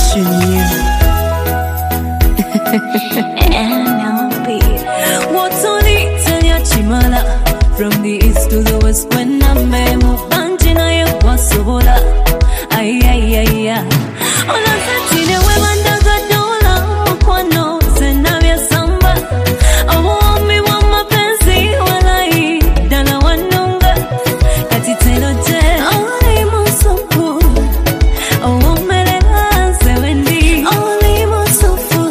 wishing you. What's on it? Tell ya Chimala. From the east to the west, when I'm Banjina, you was sola. Ay, ay, ay, ay. On a Saturday, when I'm Dagola, Mokwano, Senavia Samba. I want me one more fancy, while I eat, Dana Wanunga. Catitelo Jet, only Mosopo. Oh, Melena, 70, only Mosopo.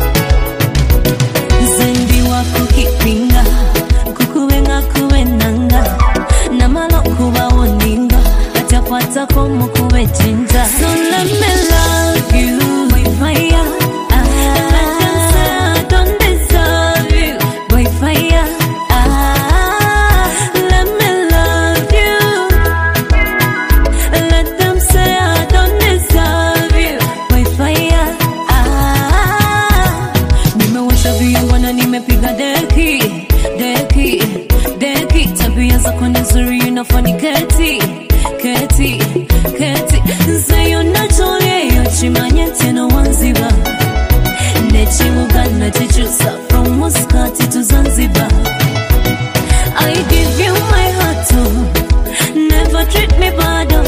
Zendi wako kipinga, kukuwenga kuwenanga. Namalo kuwa woninga, atakwata komo kuwe jinja. So let me love you, boy fire. Let them say I don't deserve you, boy fire. Let me love you. Let them say I don't deserve you, boy fire. Nimewasha viwana, nimepiga deki, deki, deki. Tabia zako ni nzuri, unafanya keti, keti, keti. Say you're not only you chimanye tena wanziba. Nechimugana chichusa from Muscat to Zanzibar. I give you my heart too. Never treat me bad.